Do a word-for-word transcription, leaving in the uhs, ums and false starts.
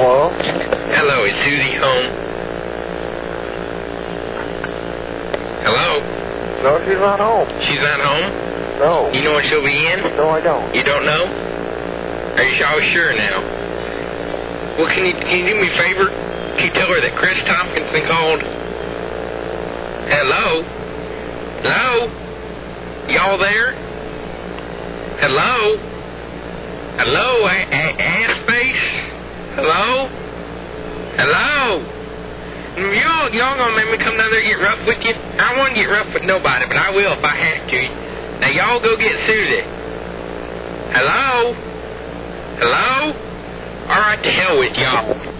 Hello? Hello, is Susie home? Hello? No, she's not home. She's not home? No. You know when she'll be in? No, I don't. You don't know? Are you all sure now? Well, can you, can you do me a favor? Can you tell her that Chris Tompkinson called? Hello? Hello? Y'all there? Hello? Hello, a- a- ass face? Hello? Hello? Y'all, y'all gonna make me come down there and get rough with you? I don't want to get rough with nobody, but I will if I have to. Now y'all go get Susie. Hello? Hello? All right, to hell with y'all.